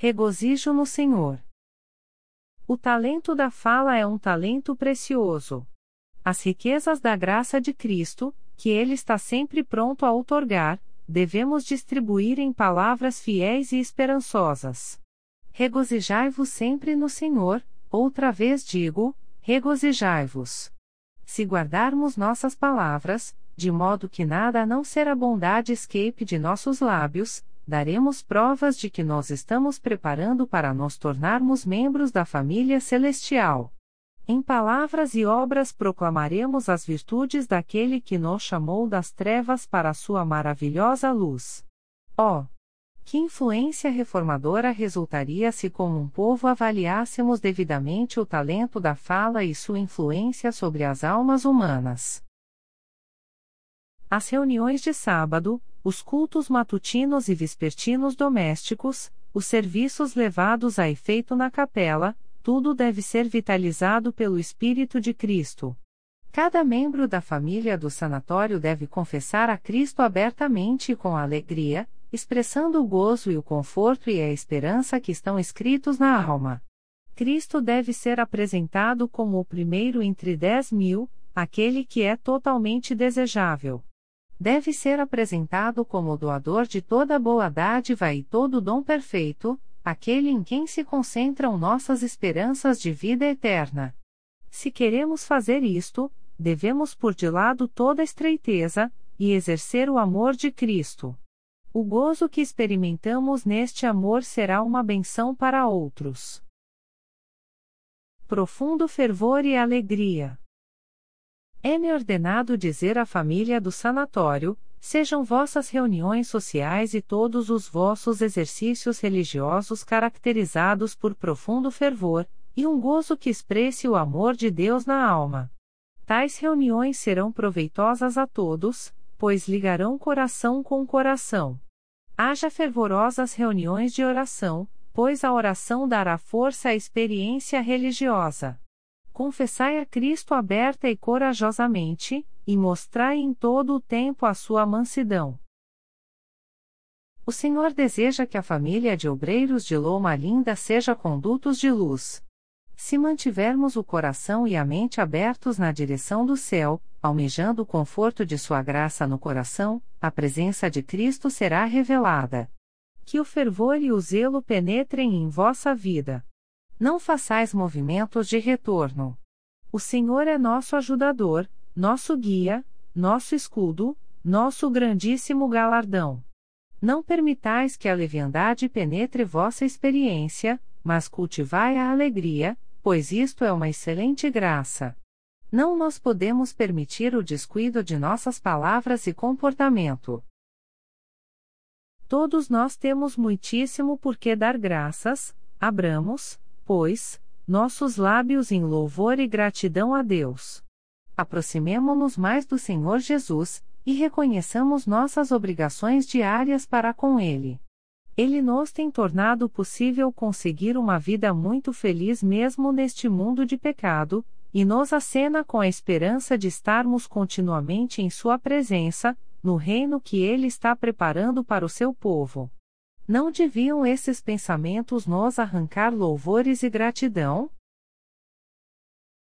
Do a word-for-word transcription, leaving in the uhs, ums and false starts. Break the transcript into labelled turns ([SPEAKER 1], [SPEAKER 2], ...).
[SPEAKER 1] Regozijo no Senhor. O talento da fala é um talento precioso. As riquezas da graça de Cristo, que Ele está sempre pronto a outorgar, devemos distribuir em palavras fiéis e esperançosas. Regozijai-vos sempre no Senhor, outra vez digo, regozijai-vos. Se guardarmos nossas palavras, de modo que nada a não ser a bondade escape de nossos lábios, daremos provas de que nós estamos preparando para nos tornarmos membros da família celestial. Em palavras e obras proclamaremos as virtudes daquele que nos chamou das trevas para a sua maravilhosa luz. Oh! Que influência reformadora resultaria se como um povo avaliássemos devidamente o talento da fala e sua influência sobre as almas humanas. As reuniões de sábado, os cultos matutinos e vespertinos domésticos, os serviços levados a efeito na capela, tudo deve ser vitalizado pelo Espírito de Cristo. Cada membro da família do sanatório deve confessar a Cristo abertamente e com alegria, expressando o gozo e o conforto e a esperança que estão escritos na alma. Cristo deve ser apresentado como o primeiro entre dez mil, aquele que é totalmente desejável. Deve ser apresentado como o doador de toda boa dádiva e todo dom perfeito, aquele em quem se concentram nossas esperanças de vida eterna. Se queremos fazer isto, devemos pôr de lado toda estreiteza, e exercer o amor de Cristo. O gozo que experimentamos neste amor será uma bênção para outros. Profundo fervor e alegria. É-me ordenado dizer à família do sanatório: sejam vossas reuniões sociais e todos os vossos exercícios religiosos caracterizados por profundo fervor, e um gozo que expresse o amor de Deus na alma. Tais reuniões serão proveitosas a todos, pois ligarão coração com coração. Haja fervorosas reuniões de oração, pois a oração dará força à experiência religiosa. Confessai a Cristo aberta e corajosamente, e mostrai em todo o tempo a sua mansidão. O Senhor deseja que a família de obreiros de Loma Linda seja condutos de luz. Se mantivermos o coração e a mente abertos na direção do céu, almejando o conforto de sua graça no coração, a presença de Cristo será revelada. Que o fervor e o zelo penetrem em vossa vida. Não façais movimentos de retorno. O Senhor é nosso ajudador, nosso guia, nosso escudo, nosso grandíssimo galardão. Não permitais que a leviandade penetre vossa experiência, mas cultivai a alegria, pois isto é uma excelente graça. Não nós podemos permitir o descuido de nossas palavras e comportamento. Todos nós temos muitíssimo por que dar graças, abramos, pois, nossos lábios em louvor e gratidão a Deus. Aproximemo-nos mais do Senhor Jesus, e reconheçamos nossas obrigações diárias para com Ele. Ele nos tem tornado possível conseguir uma vida muito feliz mesmo neste mundo de pecado, e nos acena com a esperança de estarmos continuamente em Sua presença, no reino que Ele está preparando para o seu povo. Não deviam esses pensamentos nos arrancar louvores e gratidão?